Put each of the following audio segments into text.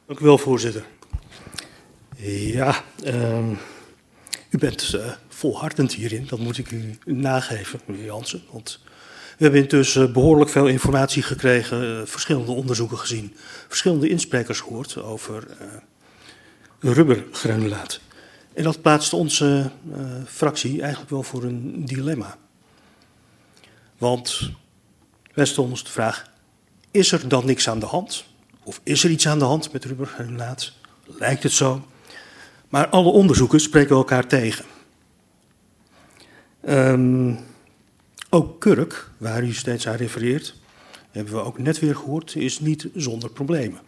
Dank u wel, voorzitter. Ja, u bent volhardend hierin, dat moet ik u nageven, meneer Jansen. Want we hebben intussen behoorlijk veel informatie gekregen, verschillende onderzoeken gezien, verschillende insprekers gehoord over rubbergranulaat. En dat plaatst onze fractie eigenlijk wel voor een dilemma. Want wij stellen ons de vraag, is er dan niks aan de hand? Of is er iets aan de hand met rubbergranulaat? Lijkt het zo? Maar alle onderzoeken spreken elkaar tegen. Ook kurk, waar u steeds aan refereert, hebben we ook net weer gehoord, is niet zonder problemen.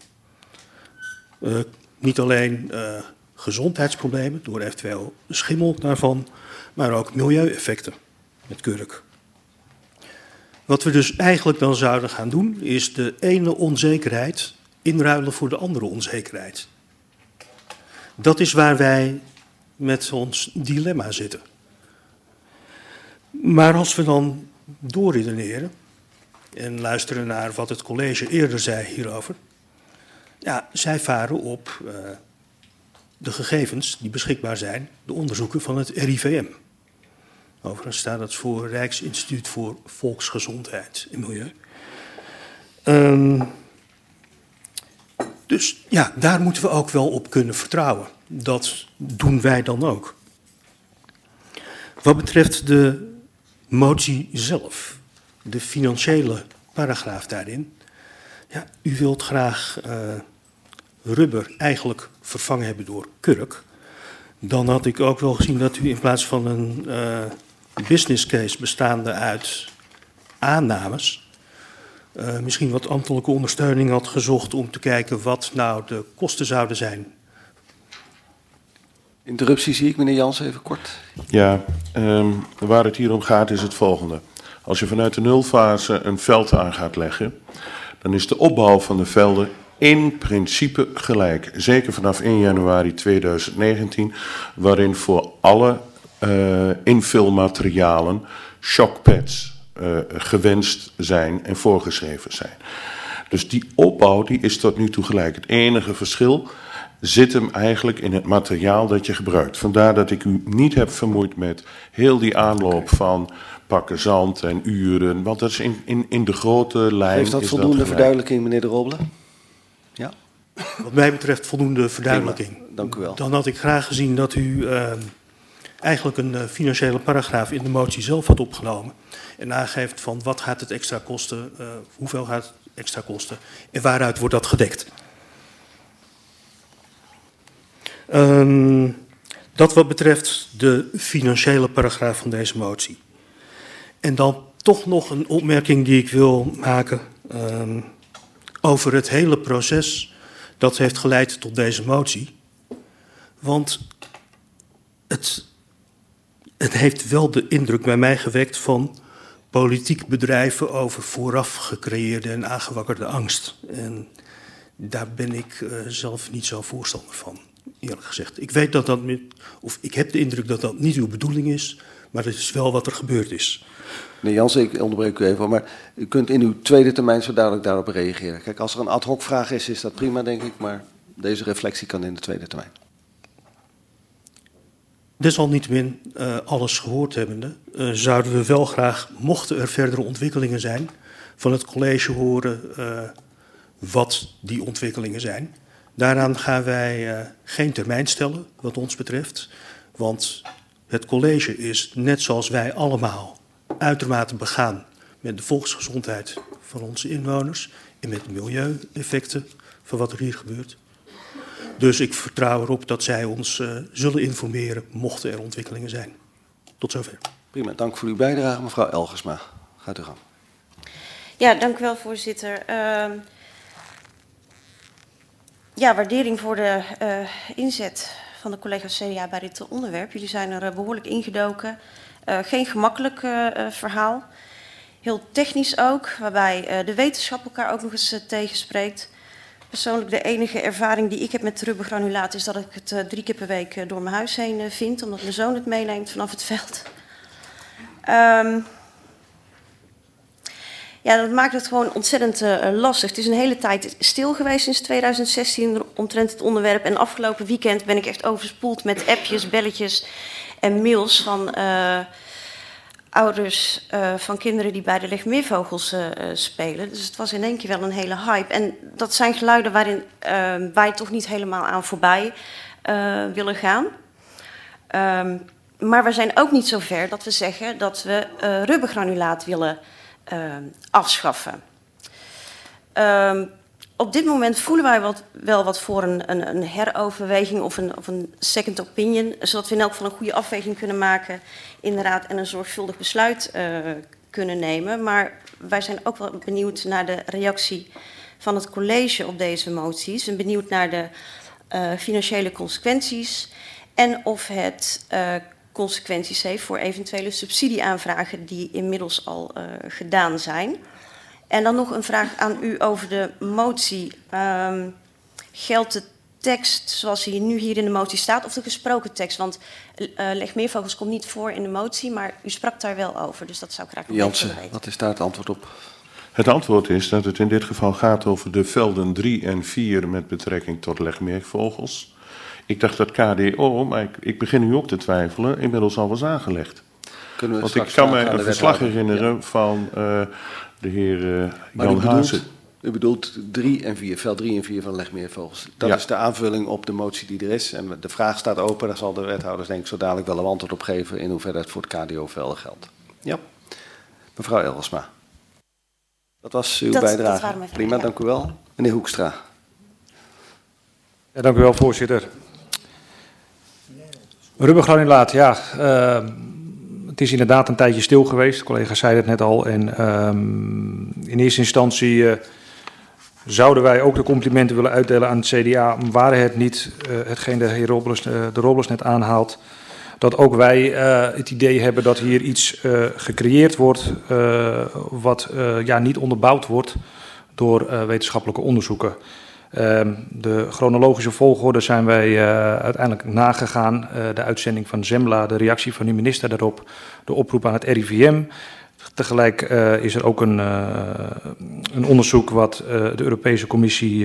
Niet alleen gezondheidsproblemen door eventueel schimmel daarvan, maar ook milieueffecten met kurk. Wat we dus eigenlijk dan zouden gaan doen, is de ene onzekerheid inruilen voor de andere onzekerheid. Dat is waar wij met ons dilemma zitten. Maar als we dan doorredeneren en luisteren naar wat het college eerder zei hierover, ja, zij varen op de gegevens die beschikbaar zijn, de onderzoeken van het RIVM. Overigens staat dat voor Rijksinstituut voor Volksgezondheid en Milieu. Dus ja, daar moeten we ook wel op kunnen vertrouwen. Dat doen wij dan ook. Wat betreft de motie zelf, de financiële paragraaf daarin. Ja, u wilt graag rubber eigenlijk vervangen hebben door kurk. Dan had ik ook wel gezien dat u in plaats van een business case bestaande uit aannames, misschien wat ambtelijke ondersteuning had gezocht om te kijken wat nou de kosten zouden zijn. Interruptie zie ik, meneer Jansen, even kort. Ja, waar het hier om gaat is het volgende. Als je vanuit de nulfase een veld aan gaat leggen, dan is de opbouw van de velden in principe gelijk. Zeker vanaf 1 januari 2019, waarin voor alle invulmaterialen shockpads gewenst zijn en voorgeschreven zijn. Dus die opbouw die is tot nu toe gelijk. Het enige verschil zit hem eigenlijk in het materiaal dat je gebruikt. Vandaar dat ik u niet heb vermoeid met heel die aanloop van pakken zand en uren, want dat is in de grote lijn. Heeft dat voldoende verduidelijking, meneer De Roble? Ja. Wat mij betreft voldoende verduidelijking. Prima, dank u wel. Dan had ik graag gezien dat u eigenlijk een financiële paragraaf in de motie zelf had opgenomen. En aangeeft van wat gaat het extra kosten, hoeveel gaat het extra kosten en waaruit wordt dat gedekt. Dat wat betreft de financiële paragraaf van deze motie. En dan toch nog een opmerking die ik wil maken over het hele proces dat heeft geleid tot deze motie. Want het heeft wel de indruk bij mij gewekt van politiek bedrijven over vooraf gecreëerde en aangewakkerde angst. En daar ben ik zelf niet zo voorstander van, eerlijk gezegd. Ik weet dat ik heb de indruk dat dat niet uw bedoeling is, maar het is wel wat er gebeurd is. Meneer Jansen, ik onderbreek u even, maar u kunt in uw tweede termijn zo dadelijk daarop reageren. Kijk, als er een ad hoc vraag is dat prima, denk ik, maar deze reflectie kan in de tweede termijn. Desalniettemin, alles gehoord hebbende, zouden we wel graag, mochten er verdere ontwikkelingen zijn, van het college horen wat die ontwikkelingen zijn. Daaraan gaan wij geen termijn stellen, wat ons betreft. Want het college is, net zoals wij allemaal, uitermate begaan met de volksgezondheid van onze inwoners en met de milieueffecten van wat er hier gebeurt. Dus ik vertrouw erop dat zij ons zullen informeren mochten er ontwikkelingen zijn. Tot zover. Prima, dank voor uw bijdrage. Mevrouw Elgersma, gaat u gang. Ja, dank u wel, voorzitter. Ja, waardering voor de inzet van de collega's CDA bij dit onderwerp. Jullie zijn er behoorlijk ingedoken. Geen gemakkelijk verhaal. Heel technisch ook, waarbij de wetenschap elkaar ook nog eens tegenspreekt. Persoonlijk de enige ervaring die ik heb met rubbergranulaat is dat ik het 3 keer per week door mijn huis heen vind, omdat mijn zoon het meeneemt vanaf het veld. Ja, dat maakt het gewoon ontzettend lastig. Het is een hele tijd stil geweest sinds 2016 omtrent het onderwerp. En afgelopen weekend ben ik echt overspoeld met appjes, belletjes en mails van ouders van kinderen die bij de legmeervogels spelen. Dus het was in één keer wel een hele hype. En dat zijn geluiden waarin wij toch niet helemaal aan voorbij willen gaan. Maar we zijn ook niet zo ver dat we zeggen dat we rubbergranulaat willen afschaffen. Op dit moment voelen wij wel wat voor een heroverweging of een second opinion, zodat we in elk geval een goede afweging kunnen maken in de Raad en een zorgvuldig besluit kunnen nemen. Maar wij zijn ook wel benieuwd naar de reactie van het college op deze moties en benieuwd naar de financiële consequenties en of het consequenties heeft voor eventuele subsidieaanvragen die inmiddels al gedaan zijn. En dan nog een vraag aan u over de motie. Geldt de tekst zoals die nu hier in de motie staat of de gesproken tekst? Want legmeervogels komt niet voor in de motie, maar u sprak daar wel over. Dus dat zou ik graag nog Janssen, even weten. wat is daar het antwoord op? Het antwoord is dat het in dit geval gaat over de velden 3 en 4 met betrekking tot legmeervogels. Ik dacht dat KDO, maar ik begin nu ook te twijfelen, inmiddels al was aangelegd. Kunnen we Want ik straks kan vragen mij aan een de verslag wethouder? herinneren van de heer Maar Jan Haase. u bedoelt 3 en 4, veld 3 en 4 van legmeervogels. Dat Ja. is de aanvulling op de motie die er is. En de vraag staat open, daar zal de wethouders denk ik zo dadelijk wel een antwoord op geven in hoeverre het voor het KDO-velden geldt. Ja. Mevrouw Elgersma. Dat was uw Dat bijdrage. waren mijn vragen, Prima, ja. dank u wel. Meneer Hoekstra. Ja, dank u wel, voorzitter. Rubbergranulaat, ja. Het is inderdaad een tijdje stil geweest. De collega zei het net al. En in eerste instantie zouden wij ook de complimenten willen uitdelen aan het CDA. Waren het niet hetgeen de heer Robles net aanhaalt. Dat ook wij het idee hebben dat hier iets gecreëerd wordt. Wat niet onderbouwd wordt door wetenschappelijke onderzoeken. De chronologische volgorde zijn wij uiteindelijk nagegaan. De uitzending van Zembla, de reactie van de minister daarop, de oproep aan het RIVM. Tegelijk is er ook een onderzoek wat de Europese Commissie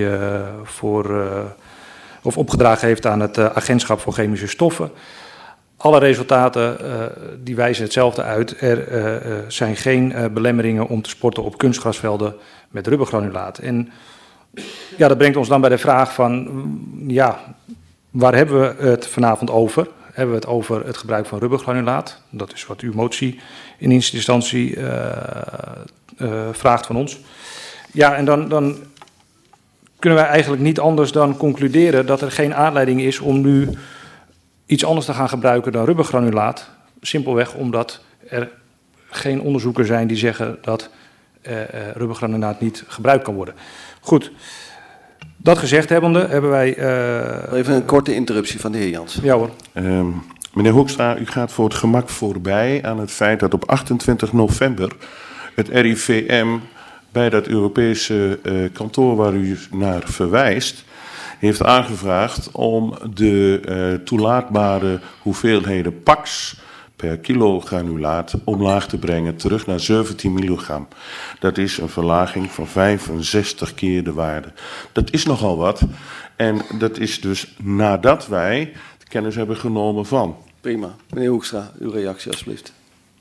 opgedragen heeft aan het Agentschap voor Chemische Stoffen. Alle resultaten die wijzen hetzelfde uit. Er zijn geen belemmeringen om te sporten op kunstgrasvelden met rubbergranulaat. En ja, dat brengt ons dan bij de vraag van, ja, waar hebben we het vanavond over? Hebben we het over het gebruik van rubbergranulaat? Dat is wat uw motie in eerste instantie vraagt van ons. Ja, en dan kunnen wij eigenlijk niet anders dan concluderen dat er geen aanleiding is om nu iets anders te gaan gebruiken dan rubbergranulaat. Simpelweg omdat er geen onderzoeken zijn die zeggen dat rubbergranulaat niet gebruikt kan worden. Goed, dat gezegd hebbende hebben wij... Even een korte interruptie van de heer Janssen. Ja hoor. Meneer Hoekstra, u gaat voor het gemak voorbij aan het feit dat op 28 november het RIVM bij dat Europese kantoor waar u naar verwijst, heeft aangevraagd om de toelaatbare hoeveelheden PAX per kilo granulaat omlaag te brengen, terug naar 17 milligram. Dat is een verlaging van 65 keer de waarde. Dat is nogal wat. En dat is dus nadat wij kennis hebben genomen van. Prima. Meneer Hoekstra, uw reactie alsjeblieft.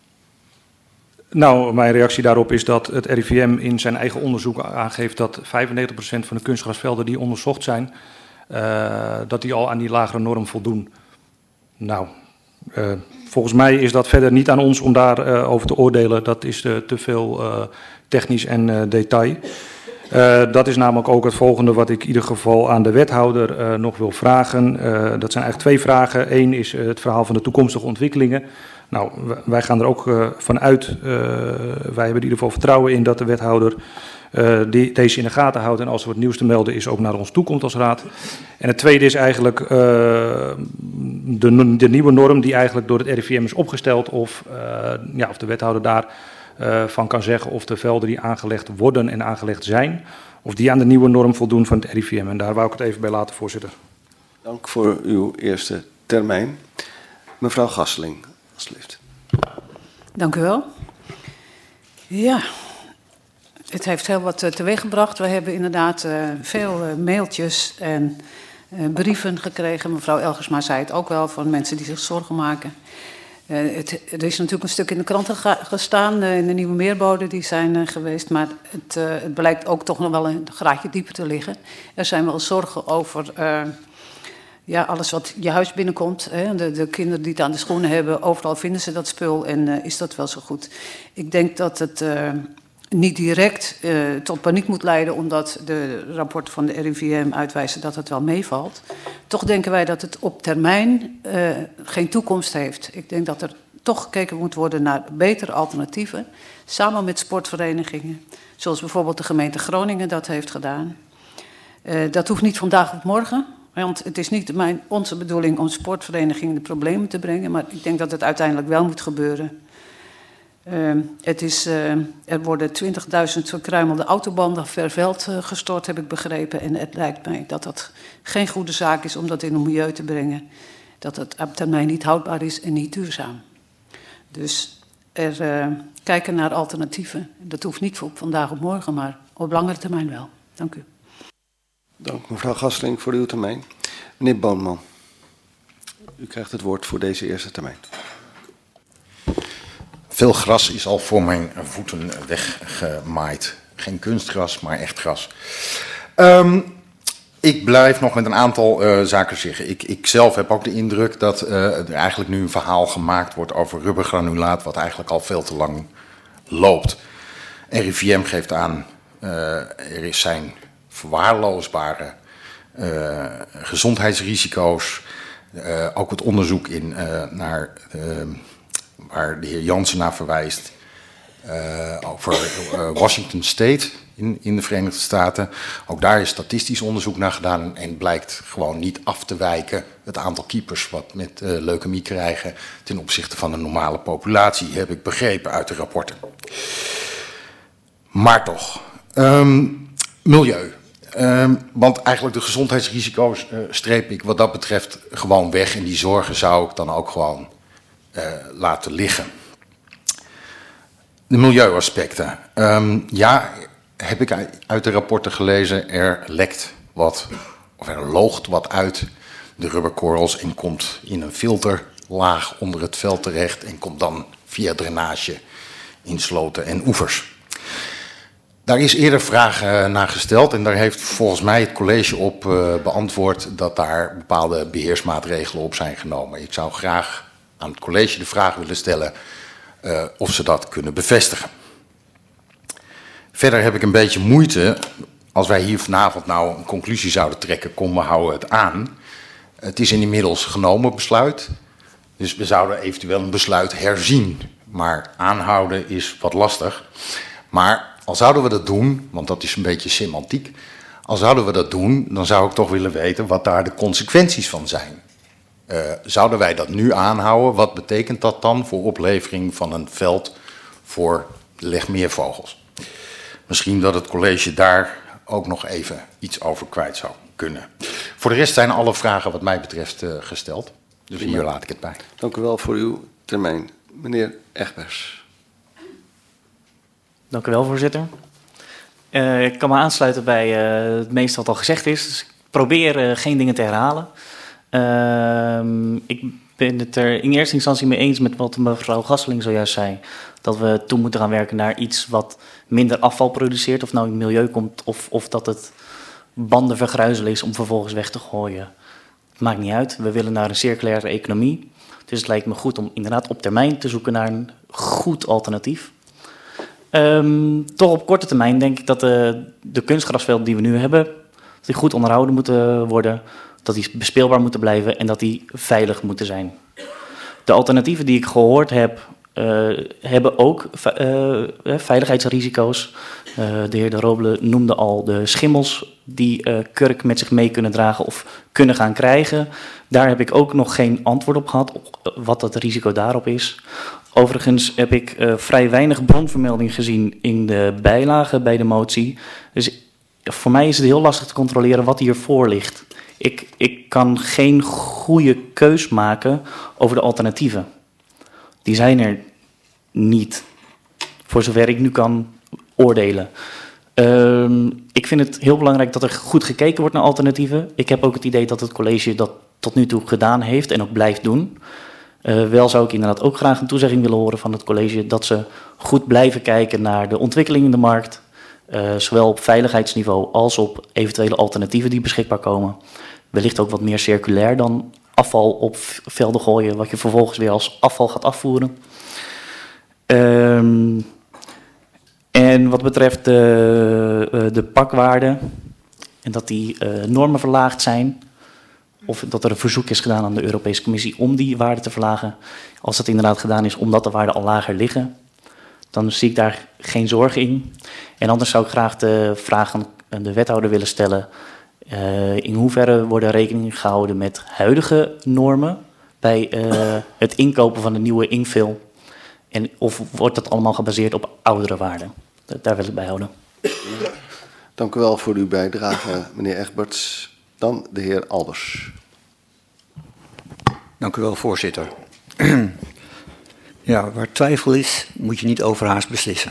Nou, mijn reactie daarop is dat het RIVM in zijn eigen onderzoek aangeeft dat 95% van de kunstgrasvelden die onderzocht zijn, dat die al aan die lagere norm voldoen. Nou, volgens mij is dat verder niet aan ons om daarover over te oordelen. Dat is te veel technisch en detail. Dat is namelijk ook het volgende wat ik in ieder geval aan de wethouder nog wil vragen. Dat zijn eigenlijk twee vragen. Eén is het verhaal van de toekomstige ontwikkelingen. Nou, wij gaan er ook van uit. Wij hebben in ieder geval vertrouwen in dat de wethouder deze in de gaten houdt. En als er wat nieuws te melden is, ook naar ons toe komt als raad. En het tweede is eigenlijk de nieuwe norm die eigenlijk door het RIVM is opgesteld. Of de wethouder daar van kan zeggen of de velden die aangelegd worden en aangelegd zijn, of die aan de nieuwe norm voldoen van het RIVM. En daar wou ik het even bij laten, voorzitter. Dank voor uw eerste termijn. Mevrouw Gasseling, alsjeblieft. Dank u wel. Ja, Het heeft heel wat teweeggebracht. We hebben inderdaad veel mailtjes en brieven gekregen. Mevrouw Elgersma zei het ook wel, van mensen die zich zorgen maken. Er is natuurlijk een stuk in de kranten gestaan, in de nieuwe meerboden die zijn geweest. Maar het blijkt ook toch nog wel een graadje dieper te liggen. Er zijn wel zorgen over alles wat je huis binnenkomt. Hè. De kinderen die het aan de schoenen hebben, overal vinden ze dat spul. En is dat wel zo goed? Ik denk dat het niet direct tot paniek moet leiden, omdat de rapporten van de RIVM uitwijzen dat het wel meevalt. Toch denken wij dat het op termijn geen toekomst heeft. Ik denk dat er toch gekeken moet worden naar betere alternatieven, samen met sportverenigingen, zoals bijvoorbeeld de gemeente Groningen dat heeft gedaan. Dat hoeft niet vandaag op morgen, want het is niet onze bedoeling om sportverenigingen de problemen te brengen, maar ik denk dat het uiteindelijk wel moet gebeuren. Er worden 20.000 verkruimelde autobanden per veld gestort, heb ik begrepen. En het lijkt mij dat dat geen goede zaak is om dat in een milieu te brengen. Dat het op termijn niet houdbaar is en niet duurzaam. Dus kijken naar alternatieven. Dat hoeft niet op vandaag of morgen, maar op langere termijn wel. Dank u. Dank mevrouw Gastling voor uw termijn. Meneer Boonman, u krijgt het woord voor deze eerste termijn. Veel gras is al voor mijn voeten weggemaaid. Geen kunstgras, maar echt gras. Ik blijf nog met een aantal zaken zeggen. Ik zelf heb ook de indruk dat er eigenlijk nu een verhaal gemaakt wordt over rubbergranulaat, wat eigenlijk al veel te lang loopt. RIVM geeft aan, er zijn verwaarloosbare gezondheidsrisico's. Ook het onderzoek naar waar de heer Jansen naar verwijst, over Washington State in de Verenigde Staten. Ook daar is statistisch onderzoek naar gedaan en blijkt gewoon niet af te wijken het aantal keepers wat met leukemie krijgen ten opzichte van de normale populatie, heb ik begrepen uit de rapporten. Maar toch, milieu. Want eigenlijk de gezondheidsrisico's streep ik wat dat betreft gewoon weg en die zorgen zou ik dan ook gewoon laten liggen. De milieuaspecten. Heb ik uit de rapporten gelezen, er lekt wat, of er loogt wat uit de rubberkorrels en komt in een filterlaag onder het veld terecht en komt dan via drainage in sloten en oevers. Daar is eerder vraag naar gesteld en daar heeft volgens mij het college op beantwoord dat daar bepaalde beheersmaatregelen op zijn genomen. Ik zou graag aan het college de vraag willen stellen of ze dat kunnen bevestigen. Verder heb ik een beetje moeite, als wij hier vanavond nou een conclusie zouden trekken, kom we houden het aan. Het is inmiddels genomen besluit, dus we zouden eventueel een besluit herzien. Maar aanhouden is wat lastig. Maar al zouden we dat doen, want dat is een beetje semantiek, al zouden we dat doen, dan zou ik toch willen weten wat daar de consequenties van zijn. Zouden wij dat nu aanhouden? Wat betekent dat dan voor oplevering van een veld voor legmeervogels? Misschien dat het college daar ook nog even iets over kwijt zou kunnen. Voor de rest zijn alle vragen wat mij betreft gesteld. Dus hier laat ik het bij. Dank u wel voor uw termijn. Meneer Egbers. Dank u wel, voorzitter. Ik kan me aansluiten bij het meeste wat al gezegd is. Dus ik probeer geen dingen te herhalen. Ik ben het er in eerste instantie mee eens met wat mevrouw Gasseling zojuist zei. Dat we toe moeten gaan werken naar iets wat minder afval produceert. Of nou in het milieu komt of dat het banden vergruizelen is om vervolgens weg te gooien. Het maakt niet uit. We willen naar een circulaire economie. Dus het lijkt me goed om inderdaad op termijn te zoeken naar een goed alternatief. Toch op korte termijn denk ik dat de kunstgrasvelden die we nu hebben, dat die goed onderhouden moeten worden, dat die bespeelbaar moeten blijven en dat die veilig moeten zijn. De alternatieven die ik gehoord heb, hebben ook veiligheidsrisico's. De heer De Roble noemde al de schimmels die kurk met zich mee kunnen dragen of kunnen gaan krijgen. Daar heb ik ook nog geen antwoord op gehad, wat het risico daarop is. Overigens heb ik vrij weinig bronvermelding gezien in de bijlagen bij de motie. Dus voor mij is het heel lastig te controleren wat hiervoor ligt. Ik kan geen goede keus maken over de alternatieven. Die zijn er niet. Voor zover ik nu kan oordelen. Ik vind het heel belangrijk dat er goed gekeken wordt naar alternatieven. Ik heb ook het idee dat het college dat tot nu toe gedaan heeft en ook blijft doen. Wel zou ik inderdaad ook graag een toezegging willen horen van het college dat ze goed blijven kijken naar de ontwikkeling in de markt. Zowel op veiligheidsniveau als op eventuele alternatieven die beschikbaar komen. Wellicht ook wat meer circulair dan afval op velden gooien, wat je vervolgens weer als afval gaat afvoeren. En wat betreft de pakwaarde en dat die normen verlaagd zijn, of dat er een verzoek is gedaan aan de Europese Commissie om die waarde te verlagen. Als dat inderdaad gedaan is omdat de waarden al lager liggen, dan zie ik daar geen zorg in. En anders zou ik graag de vraag aan de wethouder willen stellen. In hoeverre worden rekening gehouden met huidige normen bij het inkopen van de nieuwe infill? En of wordt dat allemaal gebaseerd op oudere waarden? Daar wil ik bij houden. Dank u wel voor uw bijdrage, meneer Egberts. Dan de heer Albers. Dank u wel, voorzitter. Ja, waar twijfel is, moet je niet overhaast beslissen.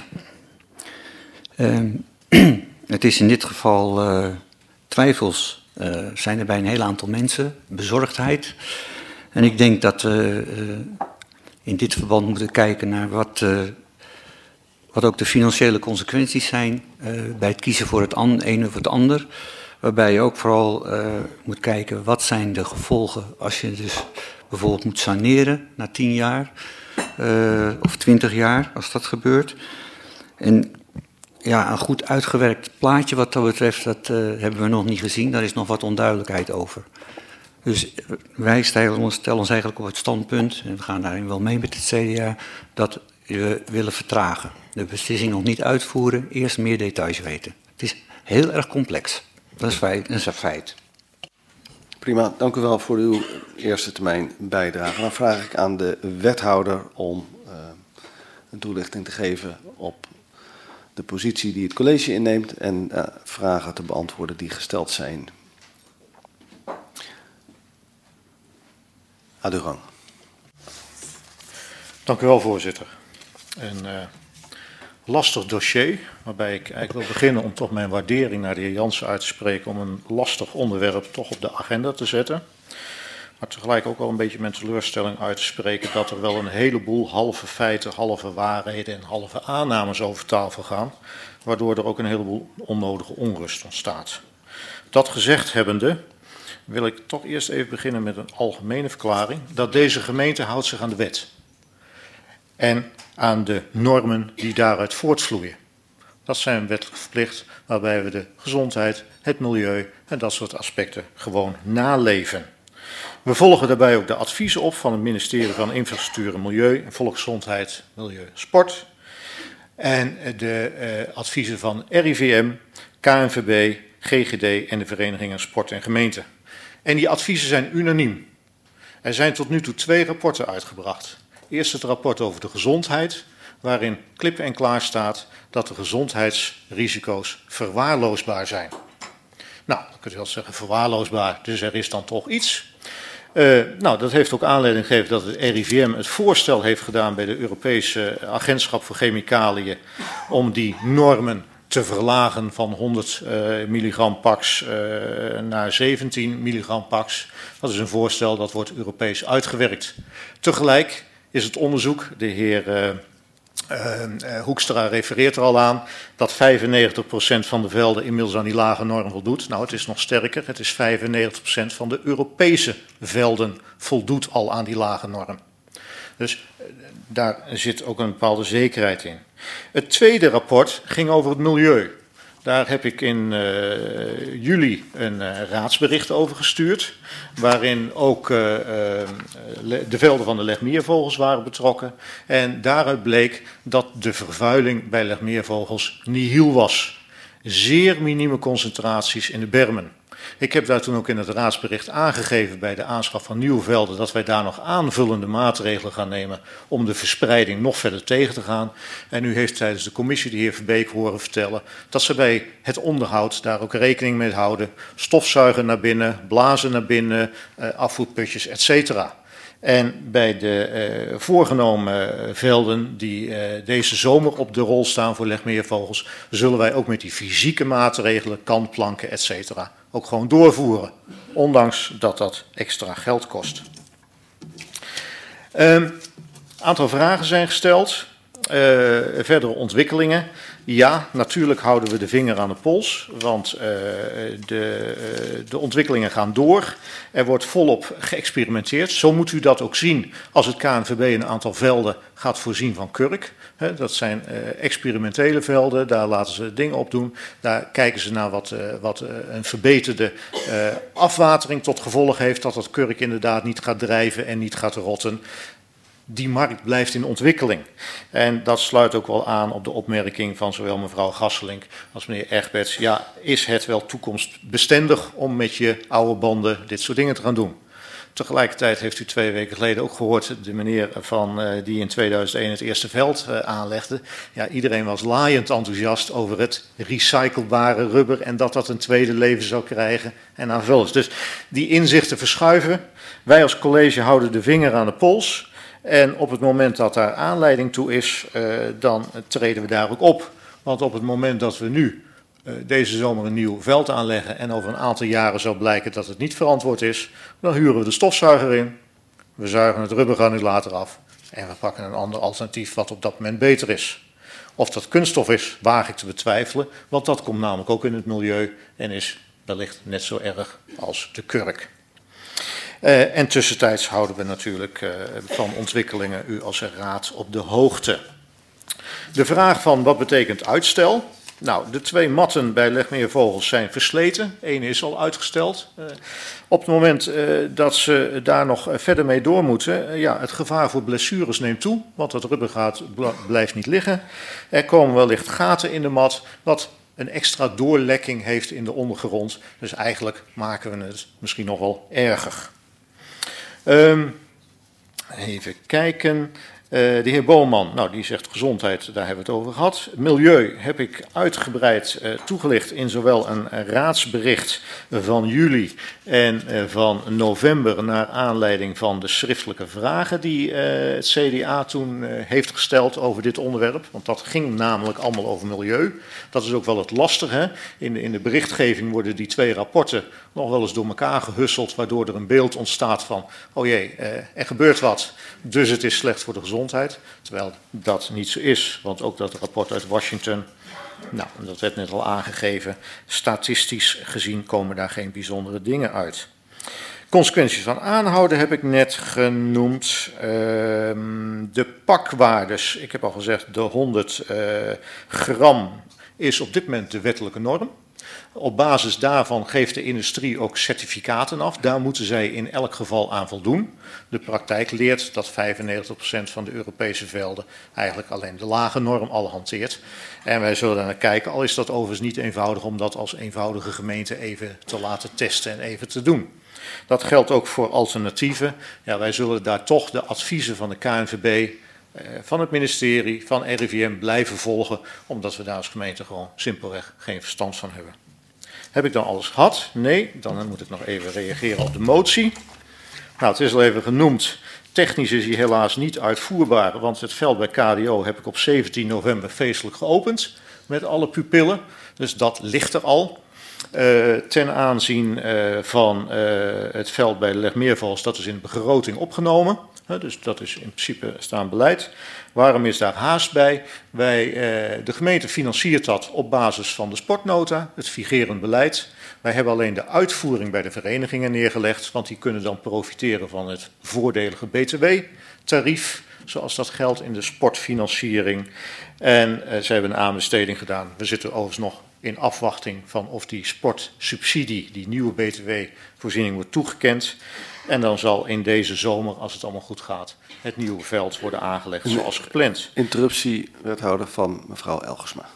Het is in dit geval twijfels zijn er bij een heel aantal mensen, bezorgdheid. En ik denk dat we in dit verband moeten kijken naar wat ook de financiële consequenties zijn bij het kiezen voor het een of het ander. Waarbij je ook vooral moet kijken wat zijn de gevolgen als je dus bijvoorbeeld moet saneren na 10 jaar of 20 jaar als dat gebeurt. En ja, een goed uitgewerkt plaatje wat dat betreft, dat hebben we nog niet gezien. Daar is nog wat onduidelijkheid over. Dus wij stellen ons eigenlijk op het standpunt, en we gaan daarin wel mee met het CDA, dat we willen vertragen. De beslissing nog niet uitvoeren, eerst meer details weten. Het is heel erg complex. Dat is een feit. Prima, dank u wel voor uw eerste termijn bijdrage. Dan vraag ik aan de wethouder om een toelichting te geven op de positie die het college inneemt en vragen te beantwoorden die gesteld zijn. Aan de gang. Dank u wel, voorzitter. Een lastig dossier, waarbij ik eigenlijk wil beginnen om toch mijn waardering naar de heer Jansen uit te spreken om een lastig onderwerp toch op de agenda te zetten. Maar tegelijk ook wel een beetje mijn teleurstelling uit te spreken dat er wel een heleboel halve feiten, halve waarheden en halve aannames over tafel gaan, waardoor er ook een heleboel onnodige onrust ontstaat. Dat gezegd hebbende wil ik toch eerst even beginnen met een algemene verklaring dat deze gemeente houdt zich aan de wet en aan de normen die daaruit voortvloeien. Dat zijn wettelijk verplicht, waarbij we de gezondheid, het milieu en dat soort aspecten gewoon naleven. We volgen daarbij ook de adviezen op van het ministerie van Infrastructuur en Milieu, Volksgezondheid, Milieu, Sport. En de adviezen van RIVM, KNVB, GGD en de Verenigingen Sport en Gemeente. En die adviezen zijn unaniem. Er zijn tot nu toe 2 rapporten uitgebracht. Eerst het rapport over de gezondheid, waarin klip en klaar staat dat de gezondheidsrisico's verwaarloosbaar zijn. Nou, dan kun je wel zeggen verwaarloosbaar, dus er is dan toch iets. Nou, dat heeft ook aanleiding gegeven dat het RIVM het voorstel heeft gedaan bij de Europese Agentschap voor Chemicaliën om die normen te verlagen van 100 milligram pax naar 17 milligram pax. Dat is een voorstel dat wordt Europees uitgewerkt. Tegelijk is het onderzoek, de heer Hoekstra refereert er al aan, dat 95% van de velden inmiddels aan die lage norm voldoet. Nou, het is nog sterker, het is 95% van de Europese velden voldoet al aan die lage norm. Dus daar zit ook een bepaalde zekerheid in. Het tweede rapport ging over het milieu. Daar heb ik in juli een raadsbericht over gestuurd, waarin ook de velden van de legmeervogels waren betrokken. En daaruit bleek dat de vervuiling bij legmeervogels nihil was. Zeer minieme concentraties in de bermen. Ik heb daar toen ook in het raadsbericht aangegeven bij de aanschaf van nieuwe velden dat wij daar nog aanvullende maatregelen gaan nemen om de verspreiding nog verder tegen te gaan. En u heeft tijdens de commissie de heer Verbeek horen vertellen dat ze bij het onderhoud daar ook rekening mee houden. Stofzuigen naar binnen, blazen naar binnen, afvoerputjes, etc. En bij de voorgenomen velden die deze zomer op de rol staan voor legmeervogels, zullen wij ook met die fysieke maatregelen, kantplanken, etc. ook gewoon doorvoeren. Ondanks dat dat extra geld kost. Aantal vragen zijn gesteld. Verdere ontwikkelingen. Ja, natuurlijk houden we de vinger aan de pols, want de ontwikkelingen gaan door. Er wordt volop geëxperimenteerd. Zo moet u dat ook zien als het KNVB een aantal velden gaat voorzien van kurk. Dat zijn experimentele velden, daar laten ze dingen op doen. Daar kijken ze naar wat een verbeterde afwatering tot gevolg heeft, dat kurk inderdaad niet gaat drijven en niet gaat rotten. Die markt blijft in ontwikkeling. En dat sluit ook wel aan op de opmerking van zowel mevrouw Gasselink als meneer Egberts. Ja, is het wel toekomstbestendig om met je oude banden dit soort dingen te gaan doen? Tegelijkertijd heeft u 2 weken geleden ook gehoord de meneer die in 2001 het eerste veld aanlegde. Ja, iedereen was laaiend enthousiast over het recyclebare rubber en dat een tweede leven zou krijgen en aanvullers. Dus die inzichten verschuiven. Wij als college houden de vinger aan de pols. En op het moment dat daar aanleiding toe is, dan treden we daar ook op. Want op het moment dat we nu deze zomer een nieuw veld aanleggen en over een aantal jaren zou blijken dat het niet verantwoord is, dan huren we de stofzuiger in, we zuigen het rubbergranulaat eraf en we pakken een ander alternatief wat op dat moment beter is. Of dat kunststof is, waag ik te betwijfelen, want dat komt namelijk ook in het milieu en is wellicht net zo erg als de kurk. En tussentijds houden we natuurlijk van ontwikkelingen u als raad op de hoogte. De vraag van wat betekent uitstel? Nou, de 2 matten bij legmeervogels zijn versleten. 1 is al uitgesteld. Op het moment dat ze daar nog verder mee door moeten, ja, het gevaar voor blessures neemt toe, want dat rubbergaat blijft niet liggen. Er komen wellicht gaten in de mat, wat een extra doorlekking heeft in de ondergrond. Dus eigenlijk maken we het misschien nog wel erger. Even kijken. De heer Boonman, nou die zegt gezondheid, daar hebben we het over gehad. Milieu heb ik uitgebreid toegelicht in zowel een raadsbericht van juli en van november naar aanleiding van de schriftelijke vragen die het CDA toen heeft gesteld over dit onderwerp. Want dat ging namelijk allemaal over milieu. Dat is ook wel het lastige. Hè? In de berichtgeving worden die 2 rapporten nog wel eens door elkaar gehusseld, waardoor er een beeld ontstaat van, oh jee, er gebeurt wat, dus het is slecht voor de gezondheid. Terwijl dat niet zo is, want ook dat rapport uit Washington, nou, dat werd net al aangegeven, statistisch gezien komen daar geen bijzondere dingen uit. Consequenties van aanhouden heb ik net genoemd. De pakwaardes, ik heb al gezegd, de 100 gram is op dit moment de wettelijke norm. Op basis daarvan geeft de industrie ook certificaten af. Daar moeten zij in elk geval aan voldoen. De praktijk leert dat 95% van de Europese velden eigenlijk alleen de lage norm al hanteert. En wij zullen daar naar kijken, al is dat overigens niet eenvoudig om dat als eenvoudige gemeente even te laten testen en even te doen. Dat geldt ook voor alternatieven. Ja, wij zullen daar toch de adviezen van de KNVB, van het ministerie, van RIVM blijven volgen, omdat we daar als gemeente gewoon simpelweg geen verstand van hebben. Heb ik dan alles gehad? Nee, dan moet ik nog even reageren op de motie. Nou, het is al even genoemd. Technisch is die helaas niet uitvoerbaar, want het veld bij KDO heb ik op 17 november feestelijk geopend met alle pupillen. Dus dat ligt er al. Ten aanzien van het veld bij de Legmeervogels, dat is in de begroting opgenomen. Dus dat is in principe staand beleid. Waarom is daar haast bij? De gemeente financiert dat op basis van de sportnota, het vigerend beleid. Wij hebben alleen de uitvoering bij de verenigingen neergelegd, want die kunnen dan profiteren van het voordelige btw-tarief, zoals dat geldt in de sportfinanciering. En ze hebben een aanbesteding gedaan. We zitten overigens nog in afwachting van of die sportsubsidie, die nieuwe btw-voorziening, wordt toegekend. En dan zal in deze zomer, als het allemaal goed gaat, het nieuwe veld worden aangelegd zoals gepland. Interruptie, wethouder van mevrouw Elgersma.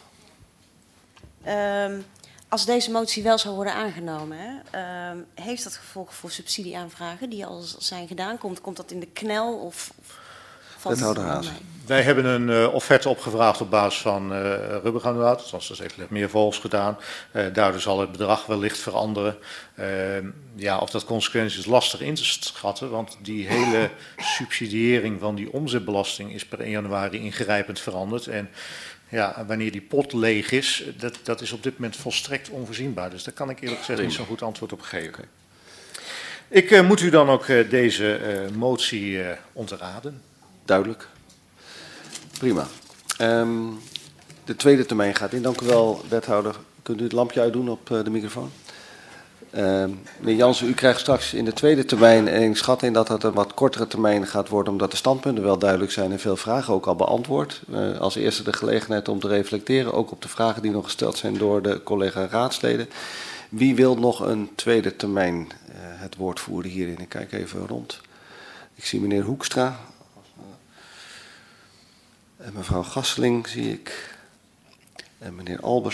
Als deze motie wel zou worden aangenomen, heeft dat gevolgen voor subsidieaanvragen die al zijn gedaan? Komt dat in de knel? Of Wethouder Haase. Wij hebben een offerte opgevraagd op basis van rubbergranulaat. Zoals dat heeft meer Vols gedaan. Daardoor zal het bedrag wellicht veranderen. Ja, of dat consequenties is lastig in te schatten. Want die hele subsidiëring van die omzetbelasting is per 1 januari ingrijpend veranderd. En ja, wanneer die pot leeg is, dat is op dit moment volstrekt onvoorzienbaar. Dus daar kan ik eerlijk gezegd niet zo'n goed antwoord op geven. Okay. Ik moet u dan ook deze motie ontraden. Duidelijk. Prima. De tweede termijn gaat in. Dank u wel, wethouder. Kunt u het lampje uitdoen op de microfoon? Meneer Jansen, u krijgt straks in de tweede termijn, en ik schat in dat het een wat kortere termijn gaat worden, omdat de standpunten wel duidelijk zijn en veel vragen ook al beantwoord. Als eerste de gelegenheid om te reflecteren, ook op de vragen die nog gesteld zijn door de collega-raadsleden. Wie wil nog een tweede termijn het woord voeren hierin? Ik kijk even rond. Ik zie meneer Hoekstra. En mevrouw Gasseling zie ik. En meneer Albers.